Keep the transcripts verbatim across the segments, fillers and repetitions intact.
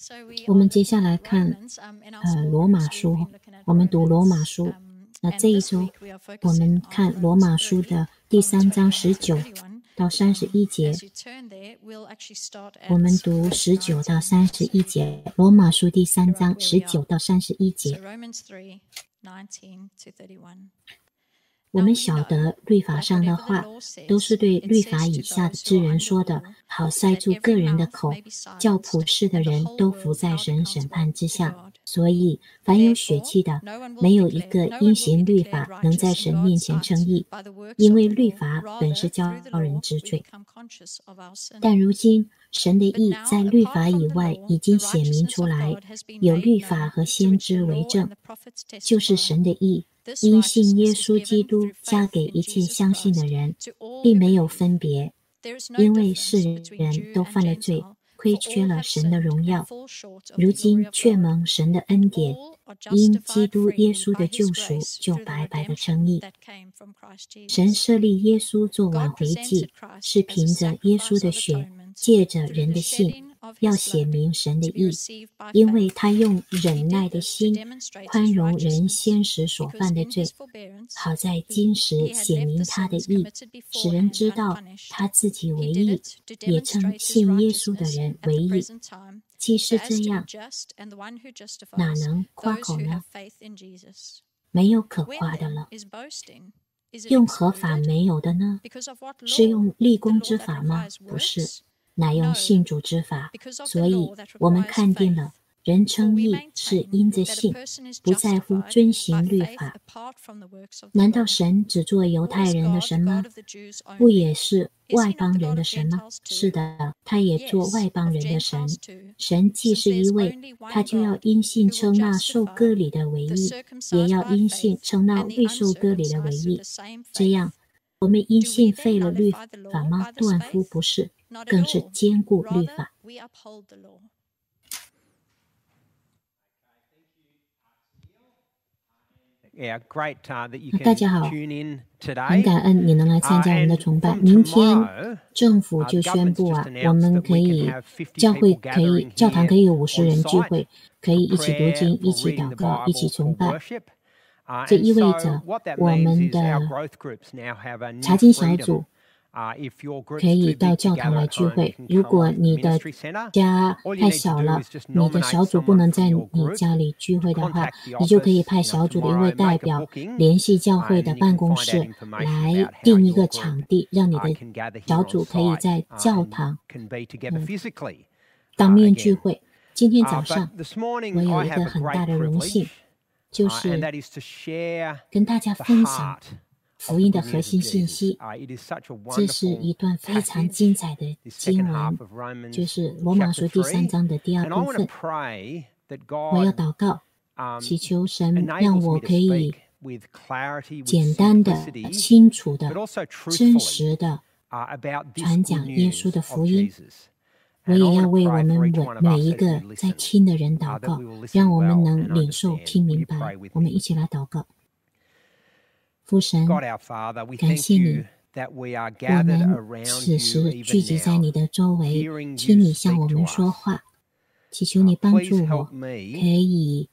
我们接下来看呃罗马书，我们读罗马书。那这一周我们看罗马书的第三章十九到三十一节，我们读十九到三十一节，罗马书第三章十九到三十一节。我们晓得律法上的话都是对律法以下的之人说的，好塞住个人的口，叫普世的人都伏在神审判之下。所以凡有血气的，没有一个因行律法能在神面前称义，因为律法本是叫人知罪。但如今神的义在律法以外已经显明出来，有律法和先知为证，就是神的义因信耶稣基督加给一切相信的人，并没有分别，因为世人都犯了罪，亏缺了神的荣耀，如今却蒙神的恩典，因基督耶稣的救赎，就白白的称义。神设立耶稣做挽回祭，是凭着耶稣的血，借着人的信，要显明神的义，因为他用忍耐的心宽容人先时所犯的罪，好在今时显明他的义，使人知道他自己为义，也称信耶稣的人为义。既是这样，哪能夸口呢？没有可夸的了。用何法没有的呢？是用立功之法吗？不是，乃用信主之法。所以我们看见了，人称义是因着信，不在乎遵行律法。难道神只做犹太人的神吗？不也是外邦人的神吗？是的，他也做外邦人的神。神既是一位，他就要因信称那受割礼的为义，也要因信称那未受割礼的为义。这样，我们因信废了律法吗？断乎不是，更是坚固律法。大家好，很感恩你能来参加我们的崇拜。明天政府就宣布啊，我们可以教会可以教堂可以有五十人聚会，可以一起读经、一起祷告、一起崇拜。这意味着我们的查经小组可以到教堂来聚会。如果你的家太小了，你的小组不能在你家里聚会的话，你就可以派小组的一位代表联系教会的办公室，来定一个场地，让你的小组可以在教堂、嗯、当面聚会。今天早上我有一个很大的荣幸，就是跟大家分享福音的核心信息。这是一段非常精彩的经文，就是罗马书第三章的第二部分。我要祷告，祈求神让我可以简单的、清楚的、真实的传讲耶稣的福音。我也要为我们每一个在听的人祷告，让我们能领受、听明白。我们一起来祷告。父神，感谢你，我们此时聚集在你的周围，听你向我们说话，祈求你帮助我，可以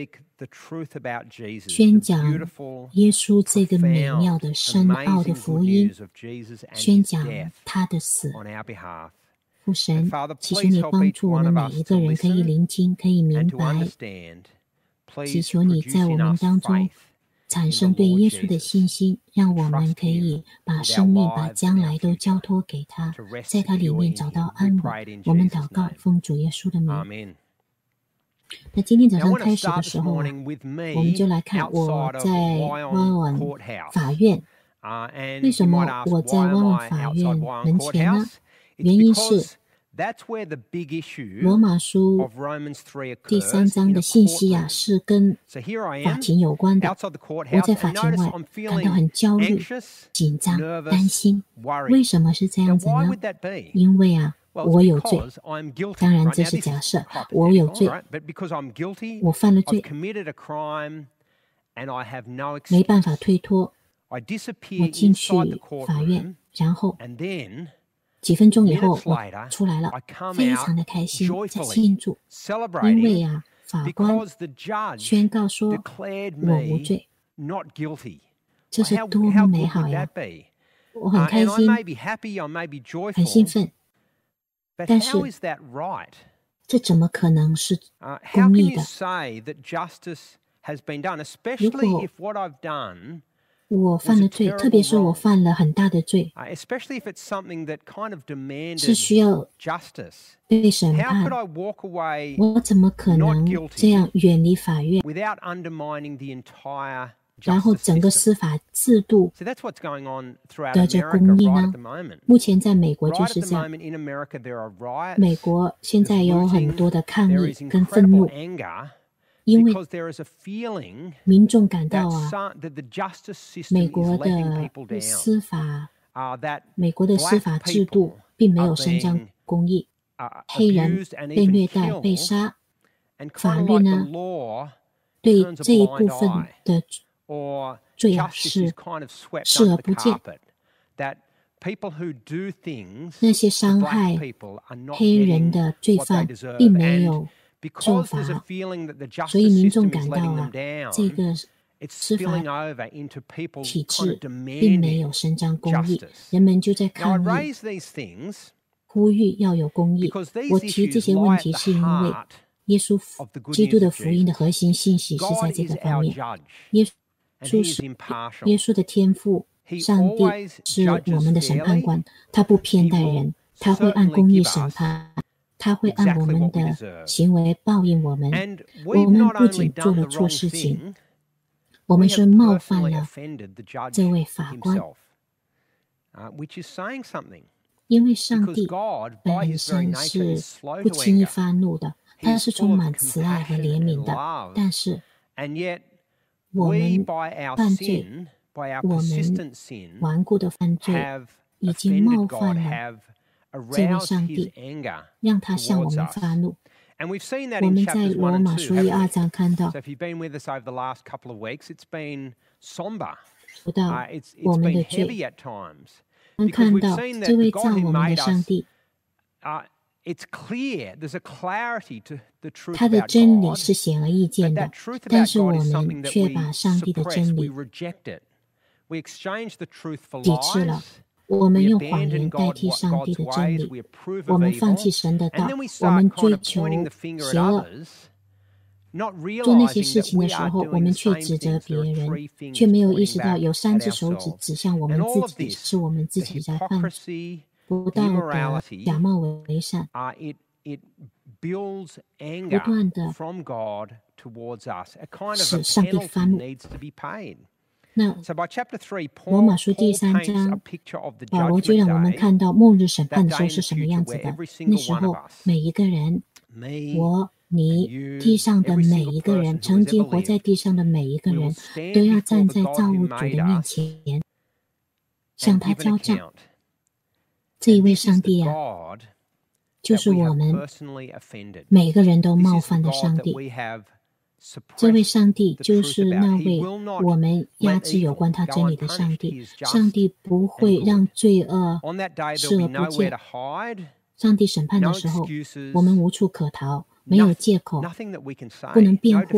宣讲耶稣这个美妙的深奥的福音，宣讲他的死。父神，祈求你帮助我们每一个人可以聆听，可以明白，祈求你在我们当中产生对耶稣的信心，让我们可以把生命、把将来都交托给他，在他里面找到安稳。我们祷告，奉主耶稣的名。那今天早上开始的时候啊，我们就来看我在湾湾法院。为什么我在湾湾法院门前呢？原因是罗马书第三章的信息啊，是跟法庭有关的。我在法庭外感到很焦虑、紧张、担心。为什么是这样子呢？因为啊，我有罪。当然这是假设，我有罪，我犯了罪，没办法推脱。我进去法院，然后几分钟以后，我出来了，非常的开心，在庆祝，因为啊，法官宣告说我无罪，这是多么美好呀！我很开心，很兴奋，但是这怎么可能是公义的？如果我犯了罪，特别是我犯了很大的罪，是需要被审判，我怎么可能这样远离法院，然后整个司法制度得着公义呢？目前在美国就是这样，美国现在有很多的抗议跟愤怒，因为民众感到啊，美国的司法，美国的司法制度并没有伸张公义，黑人被虐待、被杀，法律呢对这一部分的罪啊是视而不见。那些伤害黑人的罪犯并没有受罚，所以民众感到啊，这个司法体制并没有伸张公义，人们就在抗议，呼吁要有公义。我提这些问题是因为耶稣基督的福音的核心信息是在这个方面。耶稣是耶稣的天父，上帝是我们的审判官，他不偏待人，他会按公义审判，他会按我们的行为报应我们。我们不仅做了错事情，我们是冒犯了这位法官，因为上帝本身是不轻易发怒的，他是充满慈爱和怜悯的，但是我们犯罪，我们顽固的犯罪已经冒犯了这位上帝，让他向我们发怒。我们在罗马书一二章看到，说到我们的罪，我们看到这位造我们的上帝，他的真理是显而易见的，但是我们却把上帝的真理抵制了。我们用谎言代替上帝的真理，我们放弃神的道，我们追求邪恶。做那些事情的时候，我们却指责别人，却没有意识到有三只手指指向我们自己，是我们自己在犯不道德、假冒为善，不断的使上帝发怒。那罗马书第三章，保罗就让我们看到末日审判的时候是什么样子的。那时候每一个人，我、你、地上的每一个人，曾经活在地上的每一个人，都要站在造物主的面前，向他交账。这一位上帝啊，就是我们每个人都冒犯的上帝。这位上帝就是那位我们压制有关他真理的上帝。上帝不会让罪恶视而不见。上帝审判的时候，我们无处可逃，没有借口，不能辩护。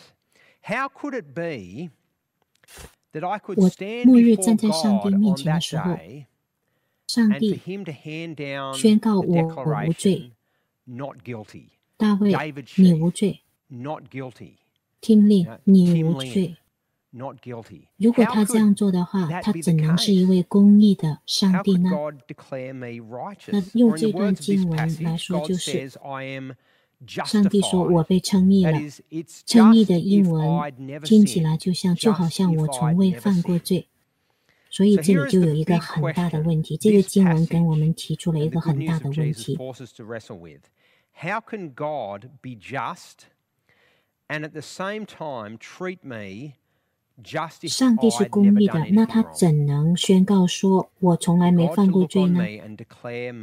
我末日站在上帝面前的时候，上帝宣告我无罪。大卫，你无罪。听令，你无罪。如果他这样做的话，他怎能是一位公义的上帝呢？那用这段经文来说，就是上帝说我被称义了。称义的英文听起来就像就好像我从未犯过罪。所以这里就有一个很大的问题，这个经文跟我们提出了一个很大的问题。 How can God be just and at the same time treat me justified? 上帝是公义的，那他怎能宣告说我从来没犯过罪呢？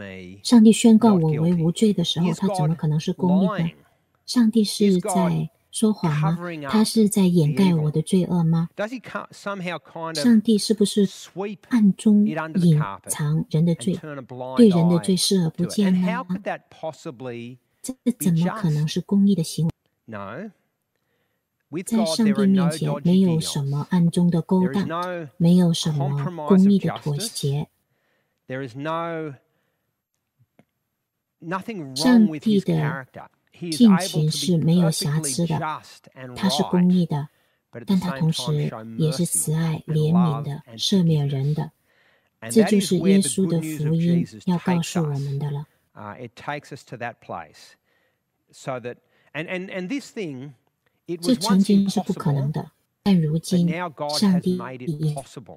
上帝宣告我为无罪的时候，他怎么可能是公义的？上帝是在说谎吗？他是在掩盖我的罪恶吗？上帝是不是暗中隐藏人的罪，对人的罪视而不见呢？这怎么可能是公义的行为？在上帝面前没有什么暗中的勾当，没有什么公义的妥协。上帝的性情是没有瑕疵的，他是公义的，但他同时也是慈爱怜悯的，赦免人的。这就是耶稣的福音要告诉我们的了。这曾经是不可能的，但如今上帝已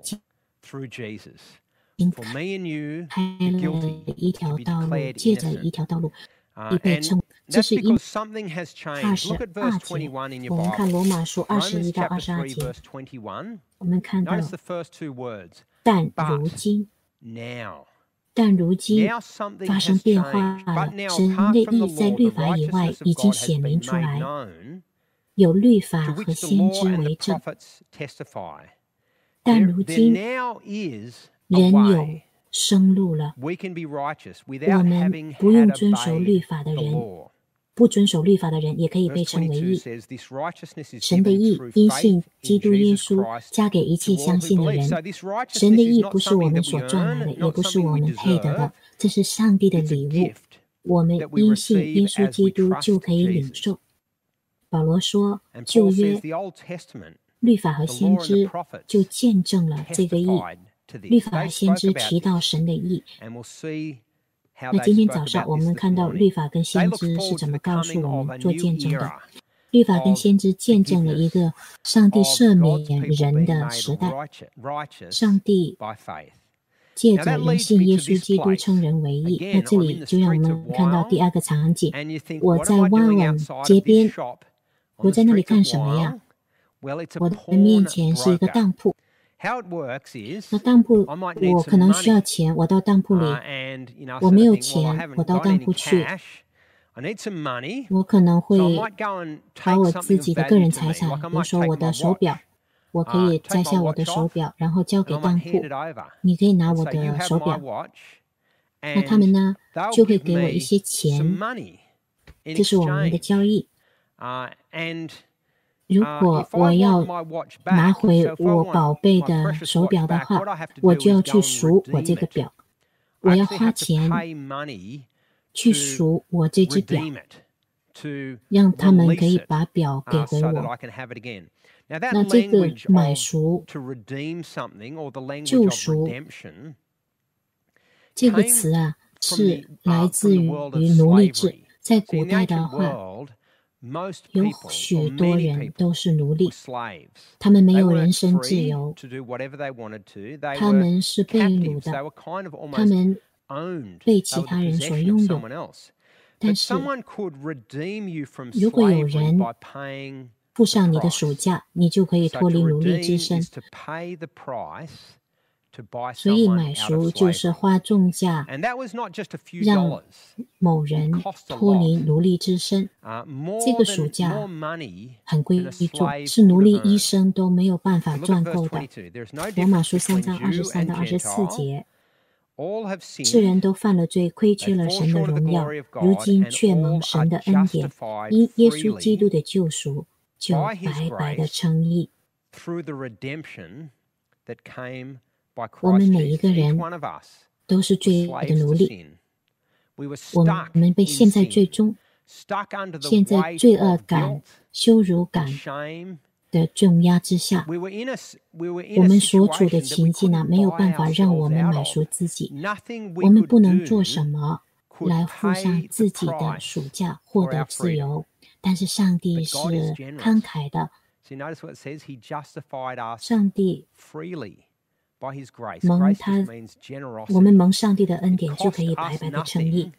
经开了一条道路，借着一条道路已被称，这是因二十二节。我们看罗马书二十一到二十二节，我们看到但如今但如今发生变化了，神的意在律法以外已经显明出来，有律法和先知为证。但如今人有生路了，我们不用遵守律法的人，不遵守律法的人也可以被称为义。神的义因信基督耶稣加给一切相信的人。神的义不是我们所赚来的，也不是我们配得的，这是上帝的礼物，我们因信耶稣基督就可以领受。保罗说，旧约律法和先知就见证了这个义，律法和先知提到神的义。那今天早上我们看到律法跟先知是怎么告诉我们做见证的。律法跟先知见证了一个上帝赦免人的时代，上帝借着人信耶稣基督称人为义。那这里就让我们看到第二个场景，我在湾网街边，我在那里干什么呀？我的面前是一个当铺，那当铺我可能需要钱，我到当铺里，我没有钱，我到当铺去，我可能会把我自己的个人财产，比如说我的手表，我可以摘下我的手表，然后交给当铺，你可以拿我的手表，那他们呢就会给我一些钱，这是我们的交易。如果我要拿回我宝贝的手表的话，我就要去赎我这个表，我要花钱去赎我这只表，让他们可以把表给回我。那这个买赎、救赎这个词啊，是来自于奴隶制。在古代的话，有许多人都是奴隶，他们没有人身自由，他们是被掳的，他们被其他人所拥有。但是如果有人付上你的赎价，你就可以脱离奴隶之身。所以买赎就是花重价让某人脱离奴隶之身，这个赎价很贵重，是奴隶一生都没有办法赚够的。罗马书三章二十三到二十四节，世人都犯了罪，亏缺了神的荣耀，如今却蒙神的恩典，因耶稣基督的救赎，就白白的称义。我们每一个人都是罪的奴隶，我们被陷在罪中，陷在罪恶感、羞辱感的重压之下。我们所处的情境呢，没有办法让我们买赎自己，我们不能做什么来付上自己的赎价，获得自由。但是上帝是慷慨的，上帝蒙他，我们蒙上帝的恩典就可以白白的称义。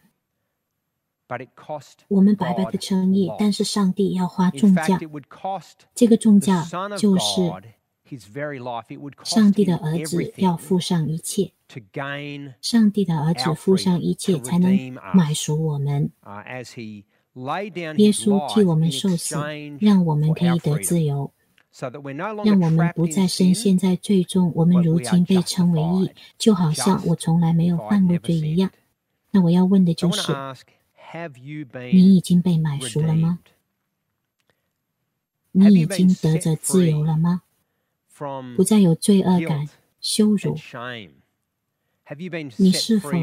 我们白白的称义，但是上帝要花重价，这个重价就是上帝的儿子要付上一切，上帝的儿子付上一切才能买赎我们。 耶稣替我们受死，让我们可以得自由，让我们不再深陷在罪中，我们如今被称为义，就好像我从来没有犯过罪一样。那我要问的就是，你已经被买赎了吗？你已经得着自由了吗？不再有罪恶感、羞辱。你是否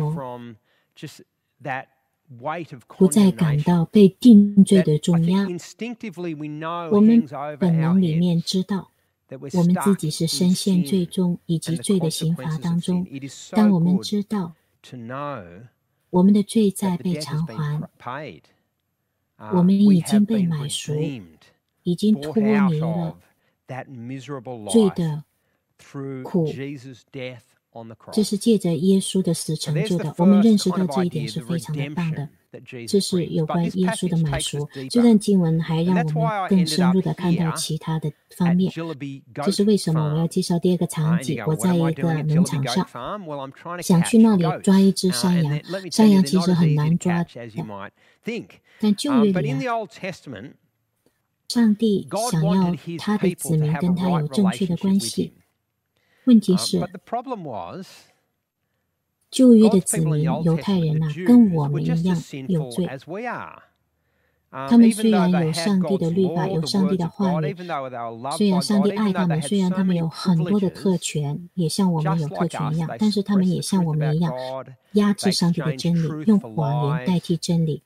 不再感到被定罪的重压？我们本能里面知道，我们自己是深陷罪中以及罪的刑罚当中。当我们知道我们的罪债被偿还，我们已经被买赎，已经脱离了罪的苦，这是借着耶稣的死成就的。我们认识到这一点是非常的棒的。这是有关耶稣的买赎。这段经文还让我们更深入的看到其他的方面。这是为什么我要介绍第二个场景。我在一个农场上，想去那里抓一只山羊。山羊其实很难抓的，但旧约里啊，上帝想要他的子民跟他有正确的关系。问题是，旧约的子民犹太人啊，跟我们一样有罪。他们虽然有上帝的律法，有上帝的话语，虽然上帝爱他们，虽然他们有很多的特权，也像我们有特权一样，但是他们也像我们一样压制上帝的真理，用谎言代替真理。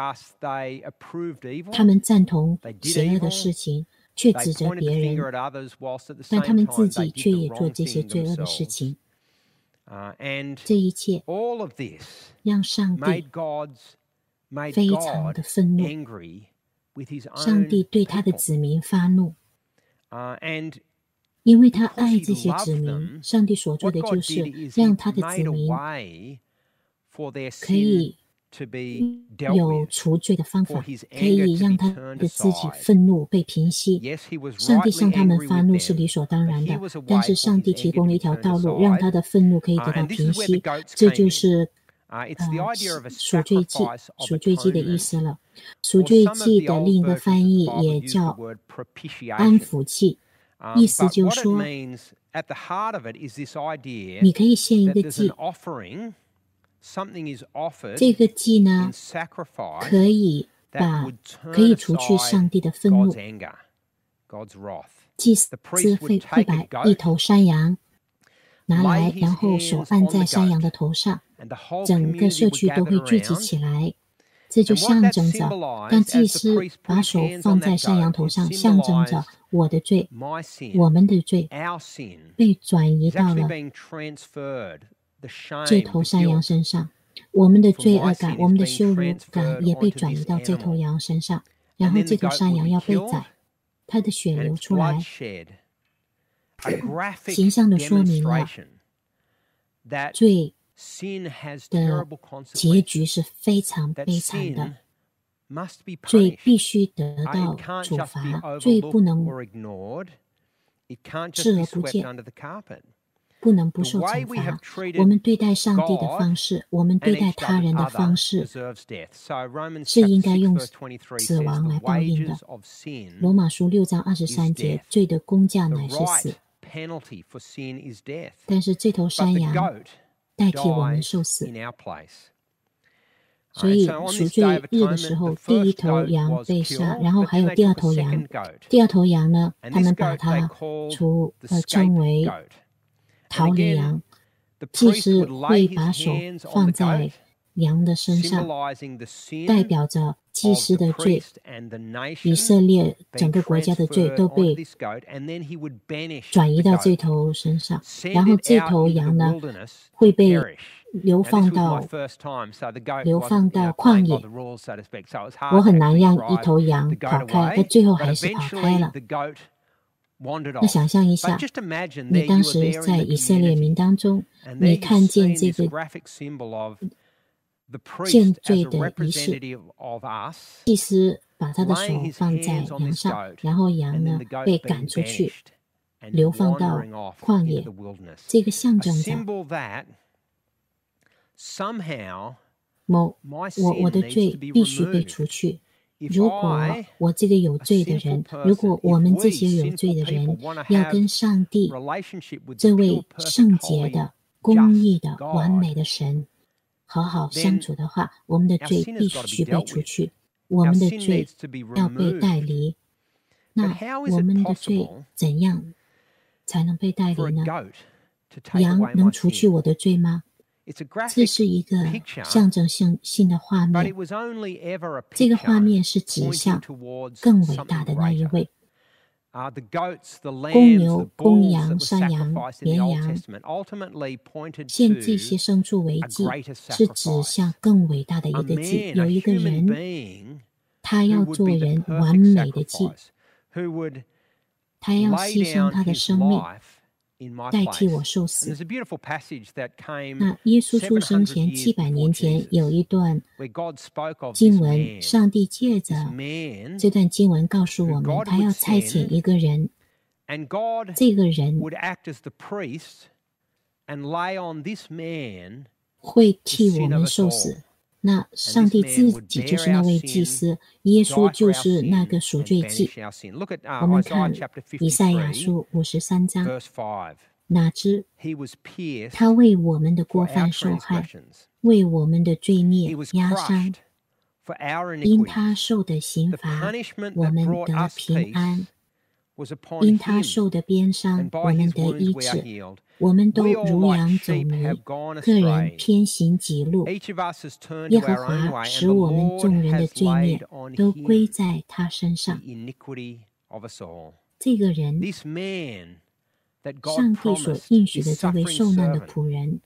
他们赞同邪恶的事情，却指责别人，但他们自己却也做这些罪恶的事情。这一切让上帝非常的愤怒，上帝对他的子民发怒，因为他爱这些子民。上帝所做的就是让他的子民可以有除罪的方法，可以让他的自己愤怒被平息。上帝向他们发怒是理所当然的，但是上帝提供了一条道路，让他的愤怒可以得到平息。这就是呃赎罪祭，赎罪祭的意思了。赎罪祭的另一个翻译也叫安抚祭，意思就是说，你可以献一个祭。这个祭呢，可以把可以除去上帝的愤怒。祭司会会把一头山羊拿来，然后手按在山羊的头上，整个社区都会聚集起来。这就象征着，当祭司把手放在山羊头上，象征着我的罪，我们的罪被转移到了这头山羊身上，我们的罪恶感，我们的羞辱感也被转移到这头羊身上，然后这头山羊要被宰，它的血流出来，形象地说明了罪的结局是非常悲惨的，罪必须得到处罚，罪不能视而不见，不能不受惩罚。我们对待上帝的方式，我们对待他人的方式，是应该用死亡来报应的。罗马书六章二十三节，罪的工价乃是死，但是这头山羊代替我们受死。所以赎罪日的时候，第一头羊被杀，然后还有第二头羊。第二头羊呢，他们把它出呃称为逃离羊。祭司会把手放在羊的身上，代表着祭司的罪，以色列整个国家的罪都被转移到这头身上，然后这头羊呢会被流放到流放到旷野。我很难让一头羊跑开，但最后还是跑开了。那想象一下，你当时在以色列民当中，你看见这个献罪的仪式，祭司把他的手放在羊上，然后羊呢被赶出去，流放到旷野。这个象征着某我我的罪必须被除去， 如果我这个有罪的人，如果我们这些有罪的人要跟上帝这位圣洁的、公义的、完美的神好好相处的话，我们的罪必须被除去，我们的罪要被带离。那我们的罪怎样才能被带离呢？羊能除去我的罪吗？这是一个象征性性的画面，这个画面是指向更伟大的那一位。公牛、公羊、山羊、绵羊，献这些牲畜为祭，是指向更伟大的一个祭。有一个人，他要做人完美的祭，他要牺牲他的生命，代替我受死。那耶稣出生前七百年前有一段经文，上帝借着这段经文告诉我们，他要差遣一个人，这个人会替我们受死。那上帝自己就是那位祭司，耶稣就是那个赎罪祭。我们看以赛亚书五十三章，哪知他为我们的过犯受害，为我们的罪孽压伤，因他受的刑罚，我们得平安；因他受的鞭伤，我们得医治。我们都如羊走迷，个人偏行己路。耶和华使我们众人的罪孽都归在他身上。这个人，上帝所应许的这位受难的仆人，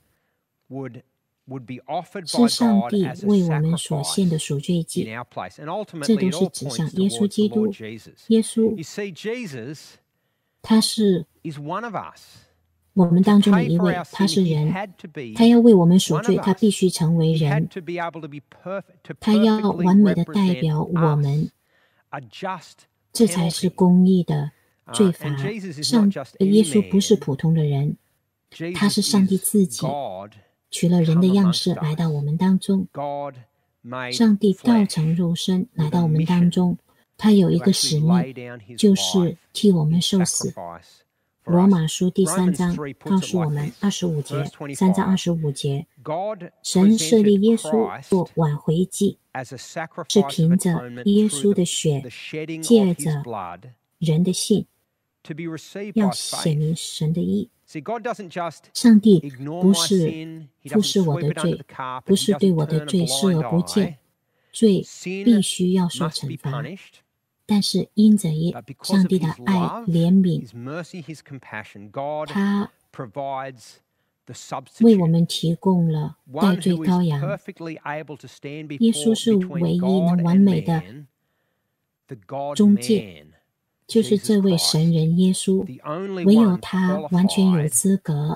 是上帝为我们所献的赎罪祭。这都是指向耶稣基督。耶稣，他是我们当中的一位，他是人，他要为我们赎罪，他必须成为人，他要完美的代表我们，这才是公义的罪罚。上耶稣不是普通的人，他是上帝自己取了人的样式来到我们当中，上帝道成肉身来到我们当中，他有一个使命，就是替我们受死。罗马书第三章告诉我们二十五节，三章二十五节，神设立耶稣做挽回祭，是凭着耶稣的血，借着人的信，要显明神的义。上帝不是忽视我的罪，不是对我的罪视而不见，罪必须要受惩罚。但是因着上帝的爱怜悯，他为我们提供了代罪羔羊。耶稣是唯一能完美的中介，就是这位神人耶稣，唯有他完全有资格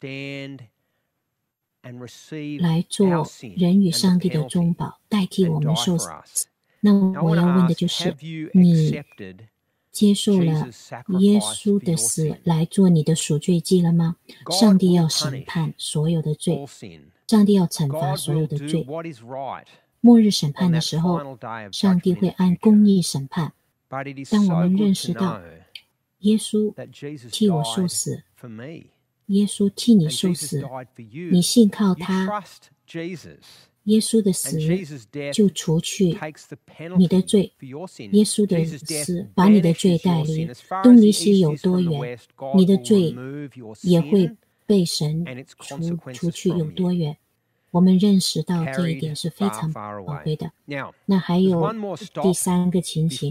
来做人与上帝的中保，代替我们受死。那我要问的就是，你接受了耶稣的死来做你的赎罪祭了吗？上帝要审判所有的罪，上帝要惩罚所有的罪。末日审判的时候，上帝会按公义审判。当我们认识到耶稣替我受死，耶稣替你受死，你信靠他，耶稣的死就除去你的罪，耶稣的死把你的罪带离，东离西有多远，你的罪也会被神 除, 除去有多远。我们认识到这一点是非常宝贵的。那还有第三个情形，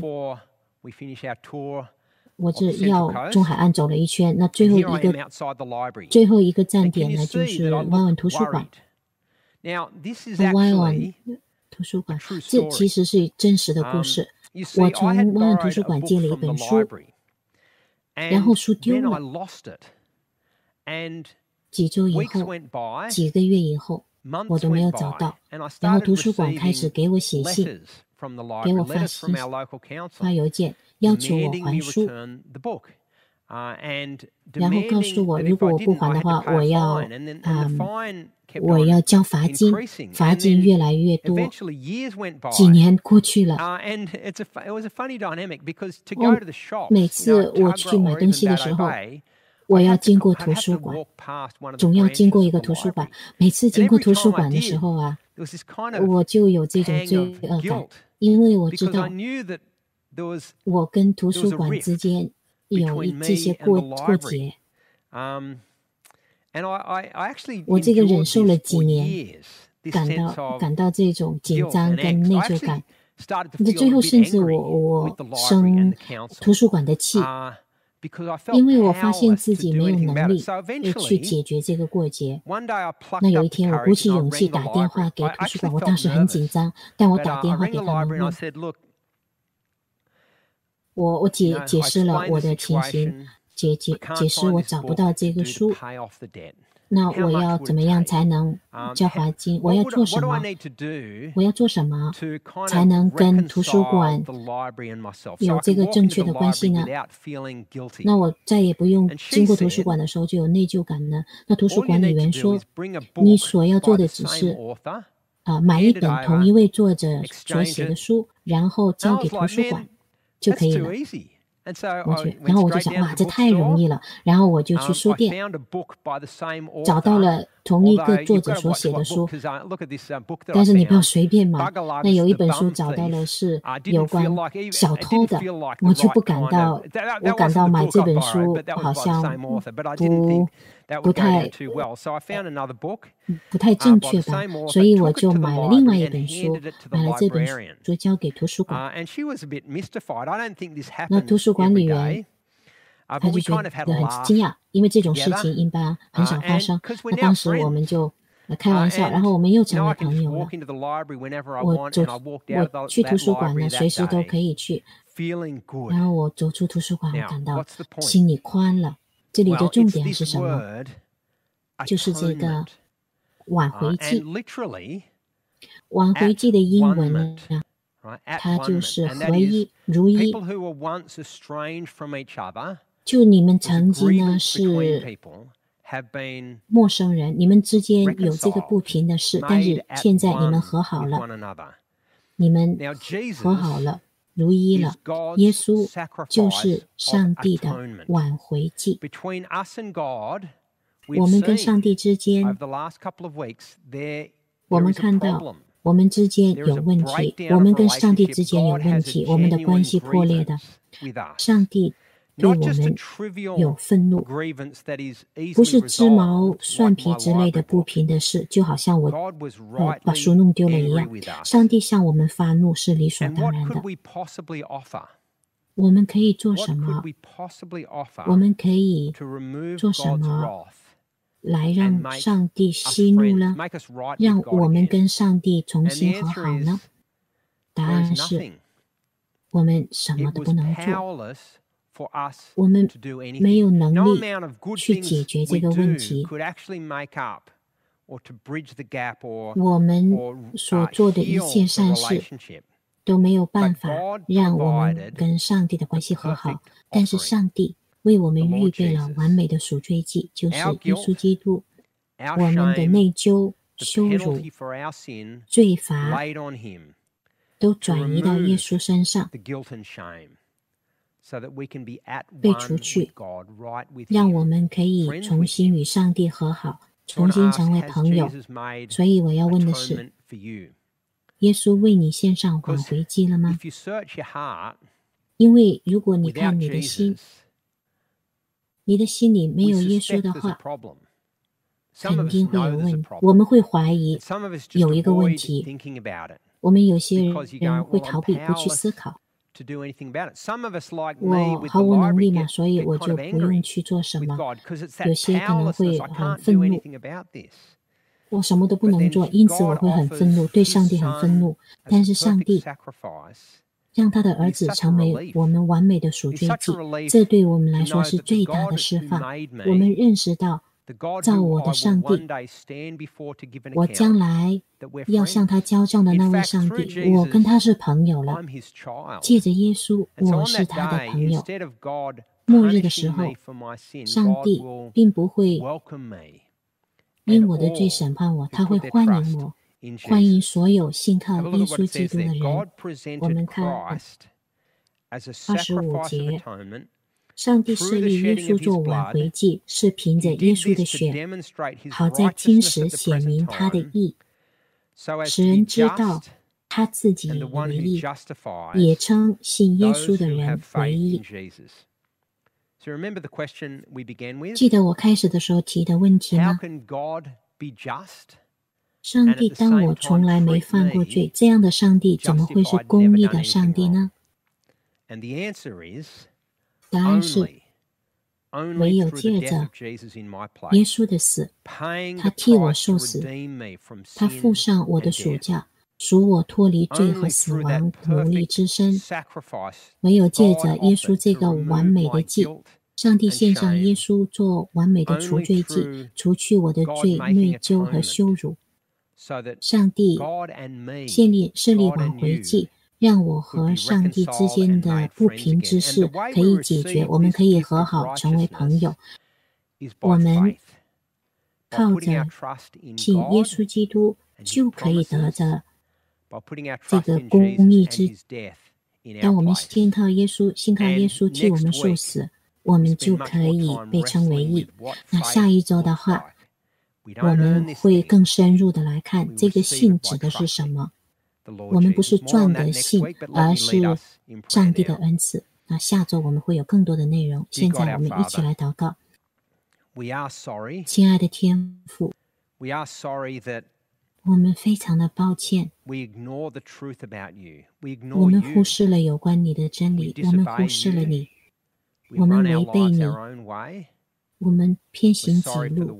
我这要中海岸走了一圈，那最后一个最后一个站点呢，就是湾湾图书馆。湾湾图书馆，这其实是真实的故事。我从湾湾图书馆借了一本书，然后书丢了。几周以后，几个月以后，我都没有找到。然后图书馆开始给我写信，给我发信发邮件，要求我还书。 然后告诉我，如果我不还的话，我要嗯，我要交罚金，罚金越来越多。几年过去了，哦，每次我去买东西的时候，我要经过图书馆，总要经过一个图书馆。每次经过图书馆的时候啊，我就有这种罪恶感，因为我知道我跟图书馆之间有一这些过过节。我这个忍受了几年，感到感到这种紧张跟内疚感，最后甚至我我生图书馆的气，因为我发现自己没有能力去解决这个过节。那有一天我鼓起勇气打电话给图书馆，我当时很紧张，但我打电话给他们，我我解解释了我的情形，解解解释我找不到这个书，那我要怎么样才能交罚金？我要做什么？我要做什么才能跟图书馆有这个正确的关系呢？那我再也不用经过图书馆的时候就有内疚感呢？那图书管理员说，你所要做的只是啊，买一本同一位作者所写的书，然后交给图书馆就可以了。我去，然后我就想，哇，这太容易了。然后我就去书店，找到了同一个作者所写的书。但是你不要随便买。那有一本书找到了是有关小偷的，我就不感到，我感到买这本书好像不不太不太正确吧，所以我就买了另外一本书，买了这本书交给图书馆。那图书管理员他就觉得很惊讶，因为这种事情一般很少发生。那当时我们就开玩笑，然后我们又成为朋友了。我走，我去图书馆呢，随时都可以去。然后我走出图书馆，我感到心里宽了。这里的重点是什么？就是这个挽回祭。挽回祭的英文呢，它就是合一、如一。就你们曾经呢是陌生人，你们之间有这个不平的事，但是现在你们和好了，你们和好了。如一了，耶稣就是上帝的挽回祭。我们跟上帝之间，我们看到我们之间有问题，我们跟上帝之间有问题，我们的关系破裂的。上帝对我们有愤怒，不是鸡毛蒜皮之类的不平的事，就好像我、呃、把书弄丢了一样。上帝向我们发怒是理所当然的。我们可以做什么？我们可以做什么来让上帝息怒呢？让我们跟上帝重新和好呢？答案是，我们什么都不能做。我们没有能力去解决这个问题。我们所做的一切善事都没有办法让我们跟上帝的关系和好。但是上帝为我们预备了完美的赎罪祭，就是耶稣基督。我们的内疚、羞辱、罪罚都转移到耶稣身上，被除去，让我们可以重新与上帝和好，重新成为朋友。所以我要问的是，耶稣为你献上挽回祭了吗？因为如果你看你的心，你的心里没有耶稣的话，肯定会有问题。我们会怀疑有一个问题，我们有些人会逃避，不去思考。我毫无能力嘛，所以我就不用去做什么。有些可能会很愤怒，我什么都不能做，因此我会很愤怒，对上帝很愤怒。但是上帝让他的儿子成为我们完美的赎罪祭，这对我们来说是最大的释放。我们认识到，造我的上帝，我将来要向他交账的那位上帝，我跟他是朋友了。借着耶稣，我是他的朋友。 末日的时候，上帝并不会因我的罪审判我，他会欢迎我，欢迎所有信靠耶稣基督的人。我们看二十五节，上帝设立耶稣做挽回祭，是凭着耶稣的血，好在今时显明他的义，使人知道他自己为义，也称信耶稣的人为义。记得我开始的时候提的问题吗？上帝当我从来没犯过罪，这样的上帝怎么会是公义的上帝呢？答案是唯有借着耶稣的死，他替我受死，他付上我的赎价，赎我脱离罪和死亡奴隶之身。唯有借着耶稣这个完美的祭，上帝献上耶稣做完美的除罪祭，除去我的罪、内疚和羞辱。上帝建立设立挽回祭，让我和上帝之间的不平之事可以解决，我们可以和好，成为朋友。我们靠着信耶稣基督，就可以得着这个公义之。当我们信靠耶稣，信靠耶稣替我们受死，我们就可以被称为义。那下一周的话，我们会更深入的来看这个信指的是什么。我们不是赚的信，而是上帝的恩赐。那下周我们会有更多的内容。现在我们一起来祷告。亲爱的天父，我们非常的抱歉，我们忽视了有关你的真理，我们忽视了你，我们违背你，我们偏行己路。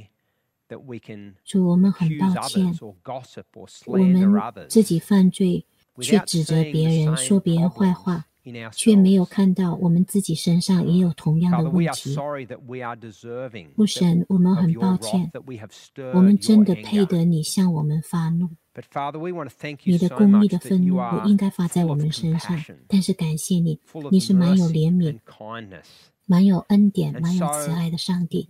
主，我们很抱歉，我们自己犯罪，却指责别人，说别人坏话，却没有看到我们自己身上也有同样的问题。父神，我们很抱歉，我们真的配得你向我们发怒。你的公义的愤怒不应该发在我们身上，但是感谢你，你是蛮有怜悯、蛮有恩典、蛮有慈爱的上帝。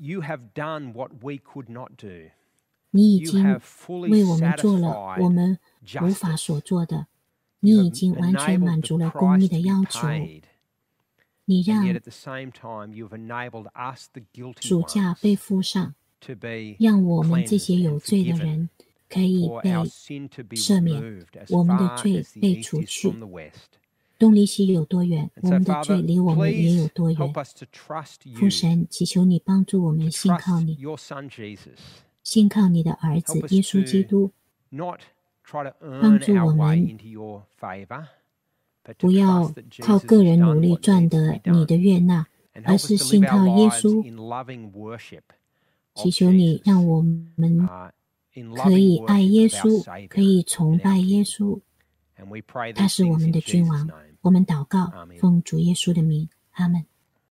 你已经为我们做了我们无法所做的，你已经完全满足了公义的要求。你让赎价被付上，让我们这些有罪的人可以被赦免，我们的罪被除去。东离西有多远，我们的罪离我们也有多远。父神，祈求你帮助我们信靠你，信靠你的儿子耶稣基督，帮助我们不要靠个人努力赚得你的悦纳，而是信靠耶稣。祈求你让我们可以爱耶稣，可以崇拜耶稣，他是我们的君王。我们祷告，奉主耶稣的名，阿们。